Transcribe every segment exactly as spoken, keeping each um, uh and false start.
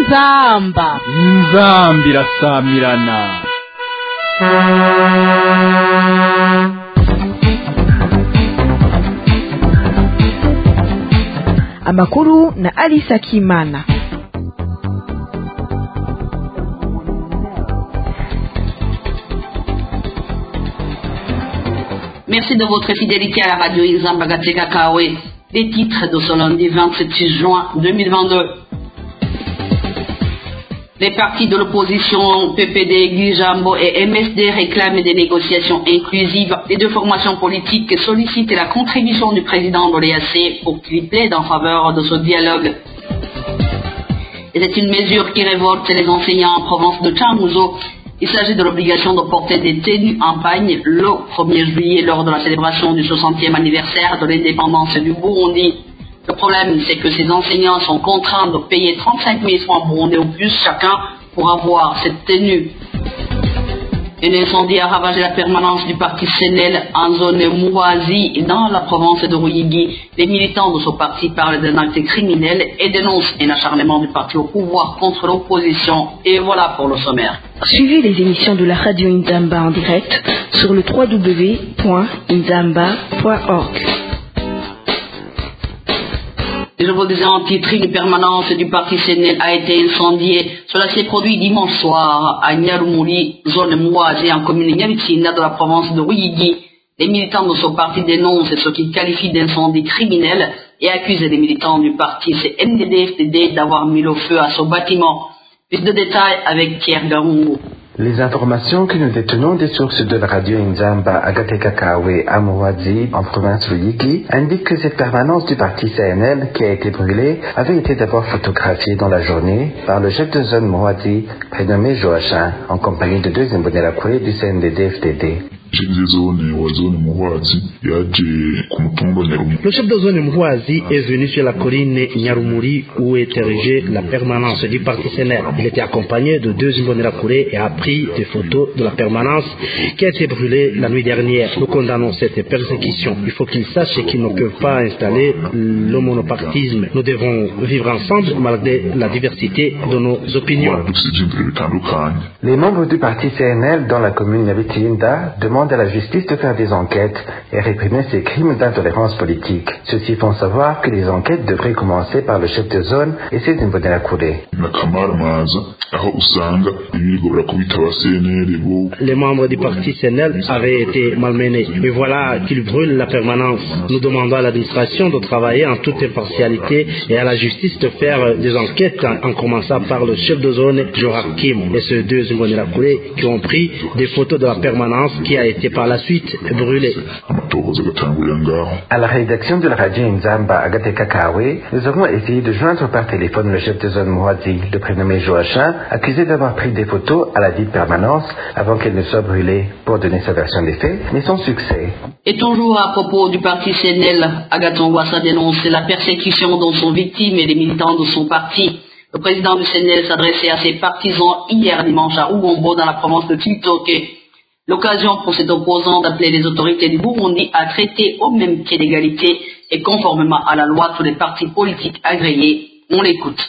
inzamba inzambi irasamirana. Amakuru na Alisa Kimana. Merci de votre fidélité à la radio Inzamba Gateka Kawe. Les titres de ce lundi vingt-sept juin deux mille vingt-deux. Les partis de l'opposition P P D, Guijambo et M S D réclament des négociations inclusives. Les deux formations politiques sollicitent la contribution du président de l'E A C pour qu'il plaide en faveur de ce dialogue. Et c'est une mesure qui révolte les enseignants en province de Tchamouzo. Il s'agit de l'obligation de porter des tenues en pagne le premier juillet lors de la célébration du soixantième anniversaire de l'indépendance du Burundi. Le problème, c'est que ces enseignants sont contraints de payer trente-cinq mille francs burundais au plus chacun pour avoir cette tenue. Un incendie a ravagé la permanence du parti C N L en zone Mouazi dans la province de Ruyigi. Les militants de ce parti parlent d'un acte criminel et dénoncent un acharnement du parti au pouvoir contre l'opposition. Et voilà pour le sommaire. Suivez les émissions de la radio Inzamba en direct sur le w w w point inzamba point org. Je vous disais en titre, une permanence du parti C N L a été incendiée. Cela s'est produit dimanche soir à Nyarumuri, zone Mouazi, en commune Nyabitsinda de la province de Ruyigi. Les militants de ce parti dénoncent ce qu'ils qualifient d'incendie criminel et accusent les militants du parti C N D D F D D d'avoir mis le feu à ce bâtiment. Plus de détails avec Pierre Garungu. Les informations que nous détenons des sources de la radio Inzamba à Gateka Kawe à Mouazi, en province Ruyigi, indiquent que cette permanence du parti C N L qui a été brûlée avait été d'abord photographiée dans la journée par le chef de zone Mouazi, prénommé Joachim, en compagnie de deux Imbonerakure du C N D D F D D. Le chef de zone Mouazi est venu sur la colline Nyarumuri où est érigée la permanence du parti C N L. Il était accompagné de deux Imbonerakure et a pris des photos de la permanence qui a été brûlée la nuit dernière. Nous condamnons cette persécution. Il faut qu'ils sachent qu'ils ne peuvent pas installer le monopartisme. Nous devons vivre ensemble malgré la diversité de nos opinions. Les membres du parti C N L dans la commune Nyabitsinda demandent à la justice de faire des enquêtes et réprimer ces crimes d'intolérance politique. Ceux-ci font savoir que les enquêtes devraient commencer par le chef de zone et ses Imbonerakure. Les membres du parti C N L avaient été malmenés. Et voilà qu'ils brûlent la permanence. Nous demandons à l'administration de travailler en toute impartialité et à la justice de faire des enquêtes en, en commençant par le chef de zone Joachim et ceux deux Imbonerakure qui ont pris des photos de la permanence qui a été par la suite brûlée. À la rédaction de la radio Inzamba à Gateka Kawe, nous avons essayé de joindre par téléphone le chef de zone Mouazi, le prénommé Joachim, accusé d'avoir pris des photos à la dite permanence avant qu'elle ne soit brûlée pour donner sa version des faits, mais sans succès. Et toujours à propos du parti C N L, Agathon Rwasa dénonce la persécution dont sont victimes les militants de son parti. Le président du C N L s'adressait à ses partisans hier dimanche à Rugombo dans la province de Chibitoke. L'occasion pour cet opposant d'appeler les autorités du Burundi à traiter au même pied d'égalité et conformément à la loi tous les partis politiques agréés. On l'écoute.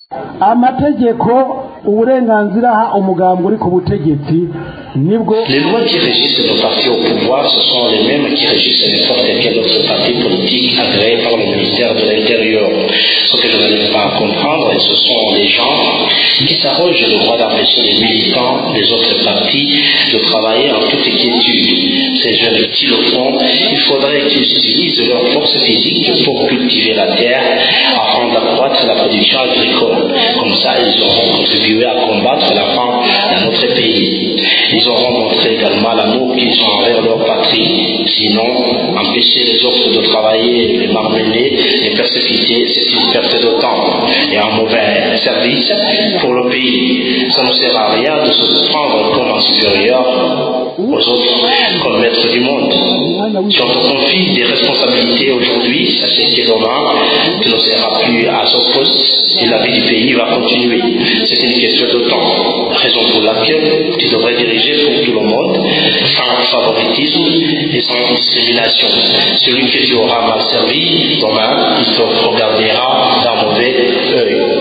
Les lois qui régissent nos partis au pouvoir, ce sont les mêmes qui régissent n'importe quel autre parti politique agréé par le ministère de l'Intérieur. Ce que je n'arrive pas à comprendre, ce sont les gens qui s'arrogent le droit d'empêcher les militants des autres partis de travailler en toute quiétude. Ces jeunes qui le font, il faudrait qu'ils utilisent leur force physique pour cultiver la terre afin d'accroître la production agricole. Comme ça, ils auront contribué à combattre la faim dans notre pays. Ils auront montré également l'amour qu'ils ont envers leur patrie. Sinon, empêcher les autres de travailler, les malmener, les persécuter, c'est une perte de temps et un mauvais service pour le pays. Ça ne sert à rien de se prendre comme un supérieur aux autres, comme maître du monde. Si on te confie des responsabilités aujourd'hui, sachez que demain, tu ne seras plus à ce poste et la vie du pays va continuer. C'est une question de temps. Raison pour laquelle tu devrais diriger pour tout le monde, sans favoritisme et sans discrimination. Celui que tu auras mal servi, demain, il te regardera d'un mauvais œil.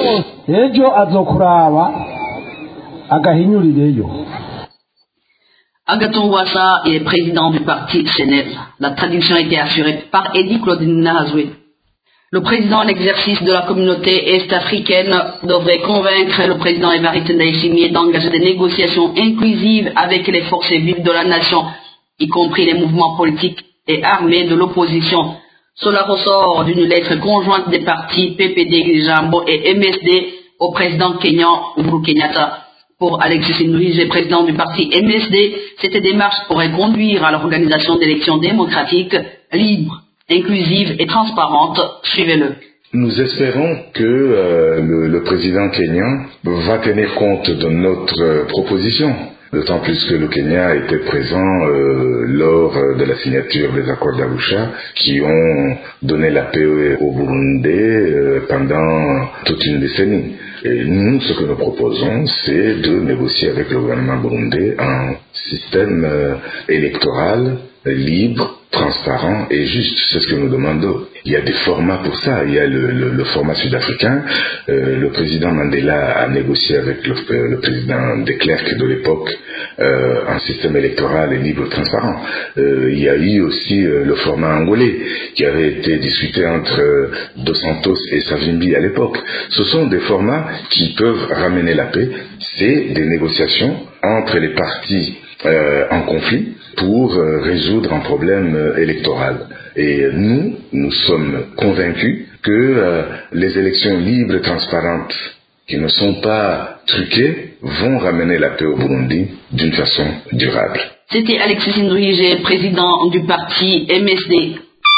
ejo azokuraba agahinyurireyo. Agathon Rwasa est président du parti C N L. La traduction a été assurée par Edi Claude Ninazwe. Le président en exercice de la communauté est-africaine devrait convaincre le président Évariste Ndayishimiye d'engager des négociations inclusives avec les forces vives de la nation, y compris les mouvements politiques et armés de l'opposition. Cela ressort d'une lettre conjointe des partis P P D Gijambo et M S D au président kenyan Uhuru Kenyatta. Pour Alexis Nduyije, président du parti M S D, cette démarche pourrait conduire à l'organisation d'élections démocratiques, libres, inclusive et transparente. Suivez-le. Nous espérons que euh, le, le président kenyan va tenir compte de notre euh, proposition, d'autant plus que le Kenya était présent euh, lors de la signature des accords d'Arusha qui ont donné la paix au Burundi euh, pendant toute une décennie. Et nous, ce que nous proposons, c'est de négocier avec le gouvernement burundais un système euh, électoral libre, transparent et juste. C'est ce que nous demandons. Il y a des formats pour ça. Il y a le, le, le format sud-africain. Euh, le président Mandela a négocié avec le, le président de Klerk de l'époque euh, un système électoral libre, transparent. Euh, il y a eu aussi euh, le format angolais qui avait été discuté entre euh, Dos Santos et Savimbi à l'époque. Ce sont des formats qui peuvent ramener la paix. C'est des négociations entre les partis euh, en conflit pour euh, résoudre un problème euh, électoral. Et nous, nous sommes convaincus que euh, les élections libres et transparentes qui ne sont pas truquées vont ramener la paix au Burundi d'une façon durable. C'était Alexis Nduyije, président du parti M S D.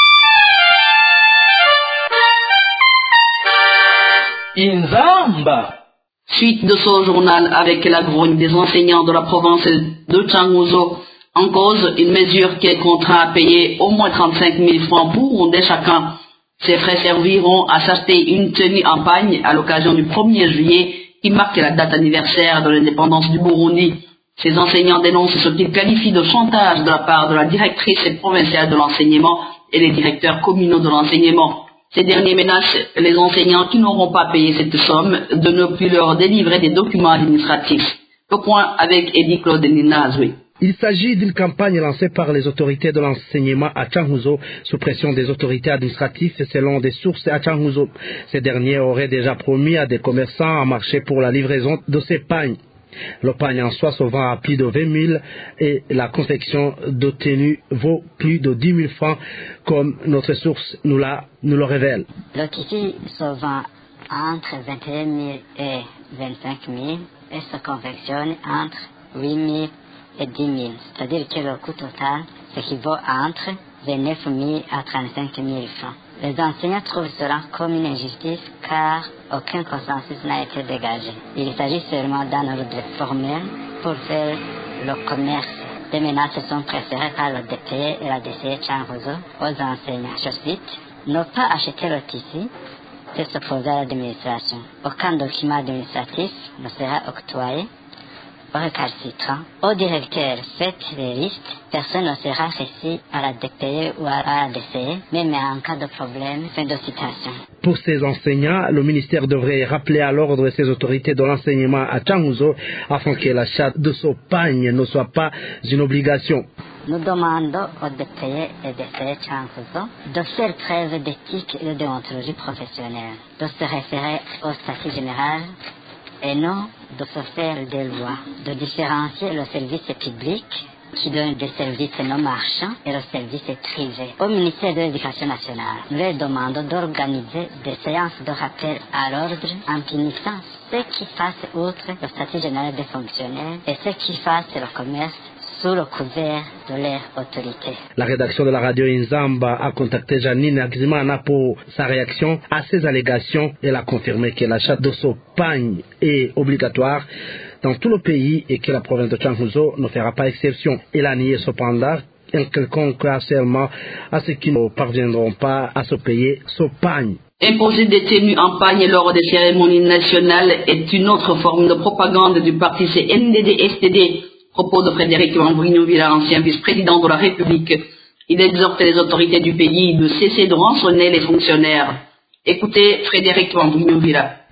Inzamba. Suite de ce journal avec la grogne des enseignants de la province de Changuzo. En cause, une mesure qui est contraint à payer au moins trente-cinq mille francs burundais chacun. Ces frais serviront à s'acheter une tenue en pagne à l'occasion du premier juillet qui marque la date anniversaire de l'indépendance du Burundi. Ces enseignants dénoncent ce qu'ils qualifient de chantage de la part de la directrice provinciale de l'enseignement et les directeurs communaux de l'enseignement. Ces derniers menacent les enseignants qui n'auront pas payé cette somme de ne plus leur délivrer des documents administratifs. Le point avec Edi Claude Ninazwe. Il s'agit d'une campagne lancée par les autorités de l'enseignement à Changuzo sous pression des autorités administratives selon des sources à Changuzo. Ces derniers auraient déjà promis à des commerçants un marché pour la livraison de ces pagnes. Le pagne en soi se vend à plus de vingt mille et la confection de tenue vaut plus de dix mille francs comme notre source nous, la, nous le révèle. Le tissu se vend entre vingt et un mille et vingt-cinq mille et se confectionne entre huit mille et dix mille, c'est-à-dire que le coût total s'équivaut à entre vingt-neuf mille à trente-cinq mille francs. Les enseignants trouvent cela comme une injustice car aucun consensus n'a été dégagé. Il s'agit seulement d'un ordre formel pour faire le commerce. Des menaces sont préférées par le D P E et la D C E Changuzo aux enseignants. Je cite, ne pas acheter le tissu, c'est s'opposer à l'administration. Aucun document administratif ne sera octroyé au récalcitrant. Au directeur, faites les listes. Personne ne sera reçu à la D P E ou à la D C E, même en cas de problème. Fin de citation. Pour ces enseignants, le ministère devrait rappeler à l'ordre ses autorités de l'enseignement à Changuzo afin que l'achat de ce pagne ne soit pas une obligation. Nous demandons au D P E et D C E Changuzo de faire preuve d'éthique et de déontologie professionnelle, de se référer au statut général et non de se faire des lois, de différencier le service public qui donne des services non marchands et le service privé. Au ministère de l'Éducation nationale, nous leur demandons d'organiser des séances de rappel à l'ordre en punissant ceux qui fassent outre le statut général des fonctionnaires et ceux qui fassent le commerce sous le couvert de leur autorité. La rédaction de la radio Inzamba a contacté Janine Agzimana pour sa réaction à ces allégations. Elle a confirmé que l'achat de ce pagne est obligatoire dans tout le pays et que la province de Changuzo ne fera pas exception. Elle a nié cependant un quelconque harcèlement à ceux qui ne parviendront pas à se payer ce pagne. Imposer des tenues en pagne lors des cérémonies nationales est une autre forme de propagande du parti C N D D S T D. Propos de Frédéric Wambrinho-Villa, ancien vice-président de la République. Il exhorte les autorités du pays de cesser de rançonner les fonctionnaires. Écoutez Frédéric Wambrinho-Villa.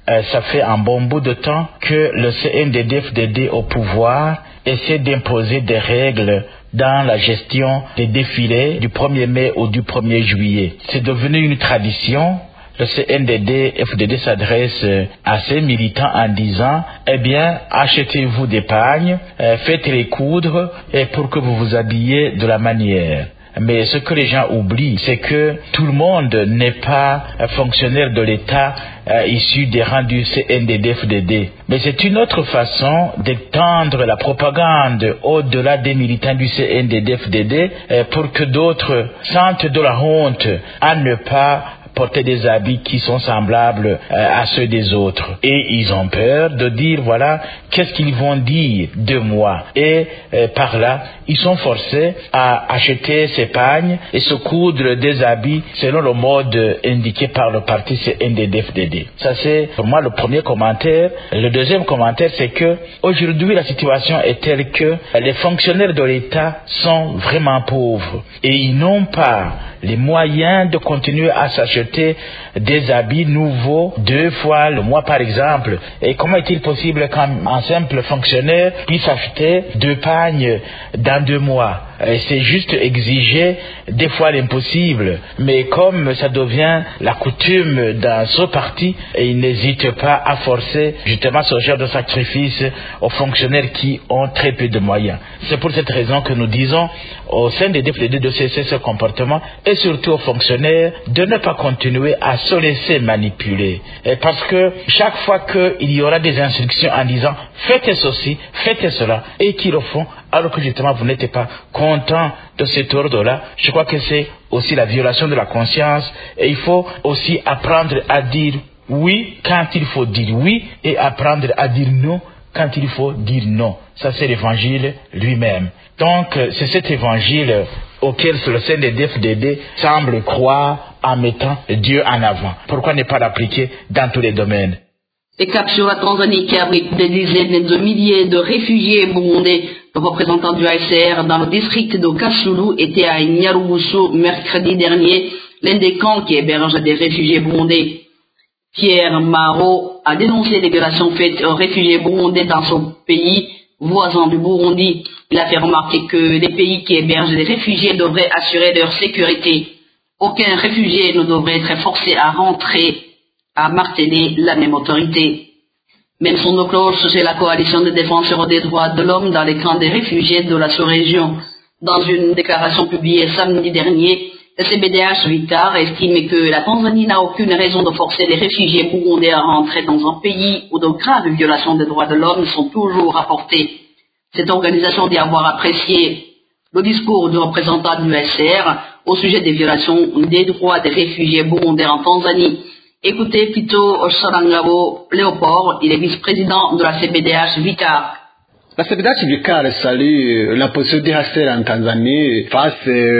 euh, ça fait un bon bout de temps que le C N D D F D D au pouvoir essaie d'imposer des règles dans la gestion des défilés du premier mai ou du premier juillet. C'est devenu une tradition. Le C N D D F D D s'adresse à ses militants en disant « Eh bien, achetez-vous des pagnes, euh, faites-les coudre et pour que vous vous habillez de la manière. » Mais ce que les gens oublient, c'est que tout le monde n'est pas fonctionnaire de l'État euh, issu des rangs du C N D D F D D. Mais c'est une autre façon d'étendre la propagande au-delà des militants du C N D D F D D euh, pour que d'autres sentent de la honte à ne pas porter des habits qui sont semblables euh, à ceux des autres. Et ils ont peur de dire, voilà, qu'est-ce qu'ils vont dire de moi. Et euh, par là, ils sont forcés à acheter ces pagnes et se coudre des habits selon le mode indiqué par le parti C N D D F D D. Ça, c'est pour moi le premier commentaire. Le deuxième commentaire, c'est que aujourd'hui, la situation est telle que les fonctionnaires de l'État sont vraiment pauvres et ils n'ont pas les moyens de continuer à s'acheter des habits nouveaux deux fois le mois par exemple. Et comment est-il possible qu'un simple fonctionnaire puisse acheter deux pagnes dans deux mois? Et c'est juste exiger des fois l'impossible. Mais comme ça devient la coutume dans ce parti, il n'hésite pas à forcer justement ce genre de sacrifice aux fonctionnaires qui ont très peu de moyens. C'est pour cette raison que nous disons au sein des D F D D de cesser ce comportement et surtout aux fonctionnaires de ne pas continuer à se laisser manipuler. Et parce que chaque fois qu'il y aura des instructions en disant faites ceci, faites cela, et qu'ils le font, alors que justement vous n'êtes pas content de cet ordre-là, je crois que c'est aussi la violation de la conscience et il faut aussi apprendre à dire oui quand il faut dire oui et apprendre à dire non quand il faut dire non. Ça, c'est l'évangile lui-même. Donc, c'est cet évangile auquel le C N D D F D D semble croire en mettant Dieu en avant. Pourquoi ne pas l'appliquer dans tous les domaines? Et cap sur la Tanzanie qui abrite des dizaines de milliers de réfugiés burundais. Le représentant du A S R dans le district de Kasulu était à Nyarugusu mercredi dernier, l'un des camps qui héberge des réfugiés burundais. Pierre Maro a dénoncé les violations faites aux réfugiés burundais dans son pays voisin du Burundi. Il a fait remarquer que les pays qui hébergent des réfugiés devraient assurer leur sécurité. Aucun réfugié ne devrait être forcé à rentrer, a martelé la même autorité. Même son de cloche chez la coalition de défenseurs des droits de l'homme dans les camps des réfugiés de la sous-région. Dans une déclaration publiée samedi dernier, le C B D H Vicar estime que la Tanzanie n'a aucune raison de forcer les réfugiés burundais à rentrer dans un pays où de graves violations des droits de l'homme sont toujours rapportées. Cette organisation dit avoir apprécié le discours du représentant du S R au sujet des violations des droits des réfugiés burundais en Tanzanie. Écoutez Pito Sarangabo Léopold, il est vice-président de la C B D H Vicar. La C B D H Vicar salue la position du H C R en Tanzanie face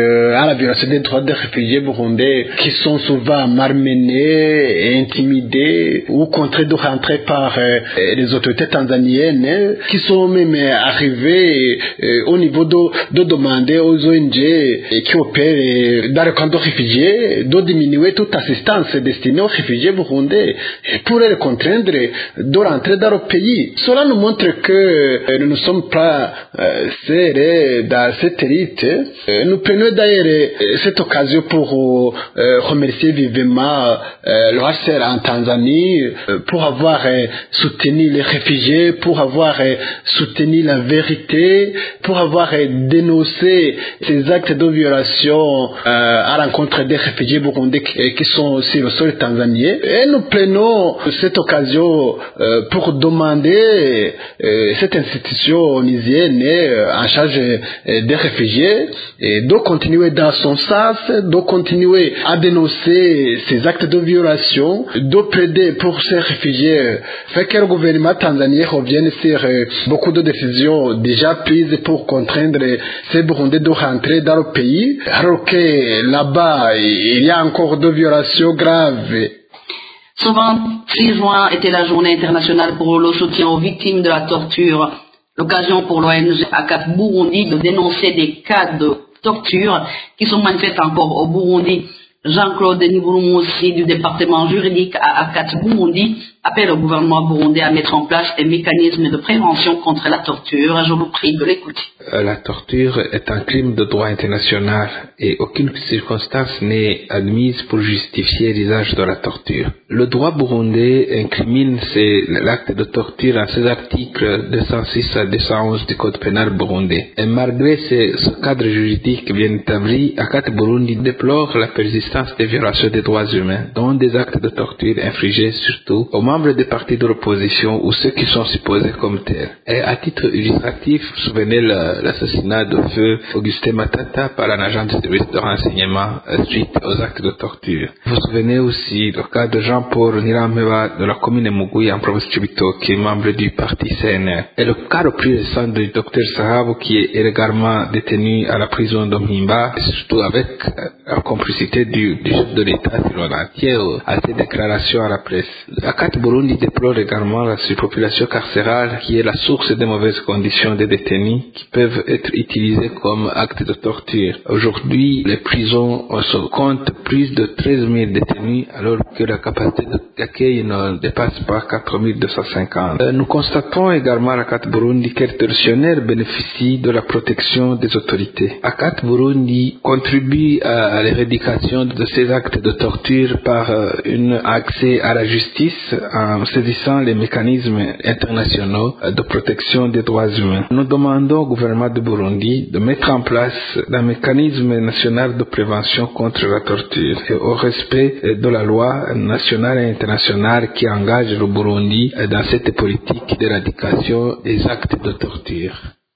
à la violation des droits des réfugiés burundais qui sont souvent malmenés, intimidés ou contraints de rentrer par les autorités tanzaniennes qui sont même arrivés au niveau de, de demander aux O N G qui opèrent dans le camp de réfugiés de diminuer toute assistance destinée aux réfugiés burundais pour les contraindre de rentrer dans le pays. Cela nous montre que nous ne sommes pas euh, serrés dans cette élite. Euh, nous prenons d'ailleurs euh, cette occasion pour euh, remercier vivement euh, le H C R en Tanzanie euh, pour avoir euh, soutenu les réfugiés, pour avoir euh, soutenu la vérité, pour avoir euh, dénoncé ces actes de violation euh, à l'encontre des réfugiés burundais qui, qui sont sur le sol tanzanien. Et nous prenons cette occasion euh, pour demander euh, cette institution onisienne en charge des réfugiés et de continuer dans son sens, de continuer à dénoncer ces actes de violation, de plaider pour ces réfugiés, fait que le gouvernement tanzanien revienne sur beaucoup de décisions déjà prises pour contraindre ces Burundais de rentrer dans le pays, alors que là-bas il y a encore de violations graves. Ce vingt-six juin était la journée internationale pour le soutien aux victimes de la torture. L'occasion pour l'O N G A C A P Burundi de dénoncer des cas de torture qui sont manifestés encore au Burundi. Jean-Claude Nibourou-Moussi du département juridique à Akat Burundi appelle au gouvernement burundais à mettre en place un mécanisme de prévention contre la torture. Je vous prie de l'écouter. La torture est un crime de droit international et aucune circonstance n'est admise pour justifier l'usage de la torture. Le droit burundais incrimine l'acte de torture en ses articles deux cent six à deux cent onze du code pénal burundais. Et malgré ce, ce cadre juridique bien établi, Akat Burundi déplore la persistance des violations des droits humains, dont des actes de torture infligés surtout aux membres des partis de l'opposition ou ceux qui sont supposés comme tels. Et à titre illustratif, souvenez l'assassinat de feu Augustin Matata par un agent du service de renseignement suite aux actes de torture. Vous vous souvenez aussi le cas de Jean-Paul Nirameba de la commune de Muguyi en province de Chibitoke, qui est membre du parti C N L. Et le cas le plus récent du docteur Sahabo, qui est illégalement détenu à la prison de Mhimba, surtout avec la complicité du, du chef de l'État entier à ses déclarations à la presse. Akat Burundi déplore également la surpopulation carcérale qui est la source des mauvaises conditions des détenus qui peuvent être utilisés comme actes de torture. Aujourd'hui, les prisons se comptent plus de treize mille détenus alors que la capacité d'accueil ne dépasse pas quatre mille deux cent cinquante. Nous constatons également à Akat Burundi que les tortionnaires bénéficient de la protection des autorités. Akat Burundi contribue à l'éradication de ces actes de torture par un accès à la justice en saisissant les mécanismes internationaux de protection des droits humains. Nous demandons au gouvernement de Burundi de mettre en place un mécanisme national de prévention contre la torture et au respect de la loi nationale et internationale qui engage le Burundi dans cette politique d'éradication des actes de torture.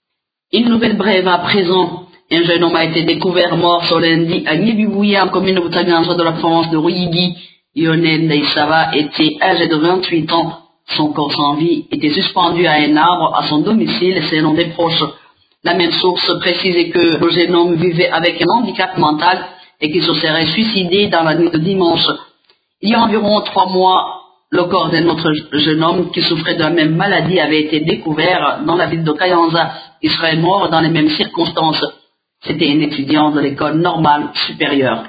Une nouvelle brève à présent. Un jeune homme a été découvert mort ce lundi à Nyebibouya, en commune de Boutaganza de la province de Ruyigi. Lionel Ndaïsava était âgé de vingt-huit ans. Son corps sans vie était suspendu à un arbre à son domicile selon des proches. La même source précisait que le jeune homme vivait avec un handicap mental et qu'il se serait suicidé dans la nuit de dimanche. Il y a environ trois mois, le corps d'un autre jeune homme qui souffrait de la même maladie avait été découvert dans la ville de Kayanza. Il serait mort dans les mêmes circonstances. C'était un étudiant de l'école normale supérieure.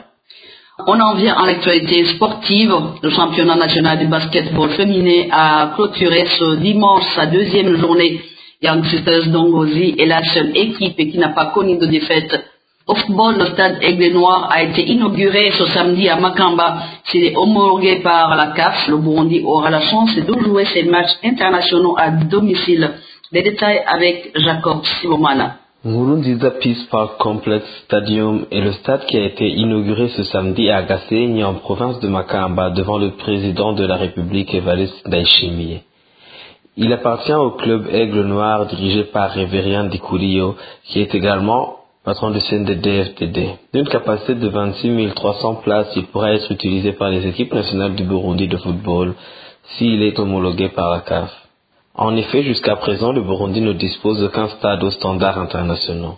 On en vient à l'actualité sportive. Le championnat national du basketball féminin a clôturé ce dimanche sa deuxième journée. Young Sisters d'Ongozi est la seule équipe qui n'a pas connu de défaite. Au football, le stade Aigle Noir a été inauguré ce samedi à Makamba. S'il est homologué par la C A F, le Burundi aura la chance de jouer ses matchs internationaux à domicile. Les détails avec Jacob Sibomana. Nkurunziza Peace Park Complex Stadium est le stade qui a été inauguré ce samedi à Gasenyi en province de Makamba devant le président de la République Evariste Ndayishimiye. Il appartient au club Aigle Noir dirigé par Révérien Dikurio qui est également patron du C N D D F T D. D'une capacité de vingt-six mille trois cents places, il pourra être utilisé par les équipes nationales du Burundi de football s'il est homologué par la C A F. En effet, jusqu'à présent, le Burundi ne dispose d'aucun stade aux standards internationaux.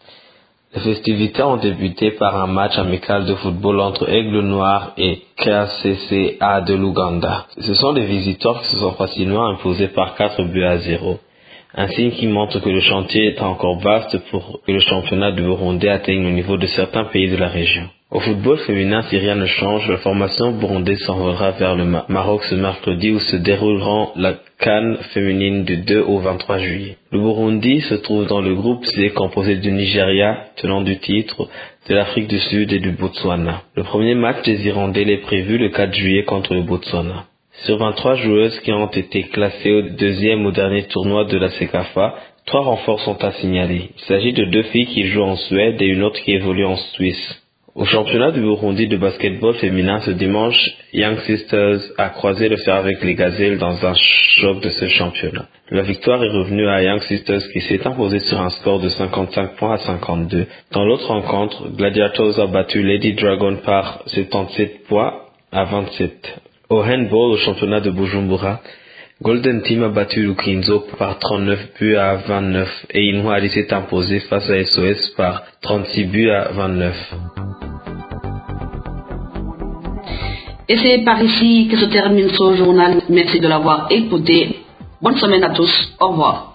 Les festivités ont débuté par un match amical de football entre Aigle Noir et K C C A de l'Ouganda. Ce sont des visiteurs qui se sont facilement imposés par quatre buts à zéro. Un signe qui montre que le chantier est encore vaste pour que le championnat du Burundi atteigne le niveau de certains pays de la région. Au football féminin, si rien ne change, la formation burundaise s'envolera vers le Maroc ce mercredi où se dérouleront la CAN féminine du deux au vingt-trois juillet. Le Burundi se trouve dans le groupe C composé du Nigeria, tenant du titre, de l'Afrique du Sud et du Botswana. Le premier match des Hirondelles est prévu le quatre juillet contre le Botswana. Sur vingt-trois joueuses qui ont été classées au deuxième ou dernier tournoi de la CECAFA, trois renforts sont à signaler. Il s'agit de deux filles qui jouent en Suède et une autre qui évolue en Suisse. Au championnat du Burundi de basketball féminin ce dimanche, Young Sisters a croisé le fer avec les Gazelles dans un choc de ce championnat. La victoire est revenue à Young Sisters qui s'est imposée sur un score de cinquante-cinq points à cinquante-deux. Dans l'autre rencontre, Gladiators a battu Lady Dragon par soixante-dix-sept points à vingt-sept. Au handball, au championnat de Bujumbura, Golden Team a battu Lukinzo par trente-neuf buts à vingt-neuf et Inouali s'est imposé face à S O S par trente-six buts à vingt-neuf. Et c'est par ici que se termine ce journal. Merci de l'avoir écouté. Bonne semaine à tous. Au revoir.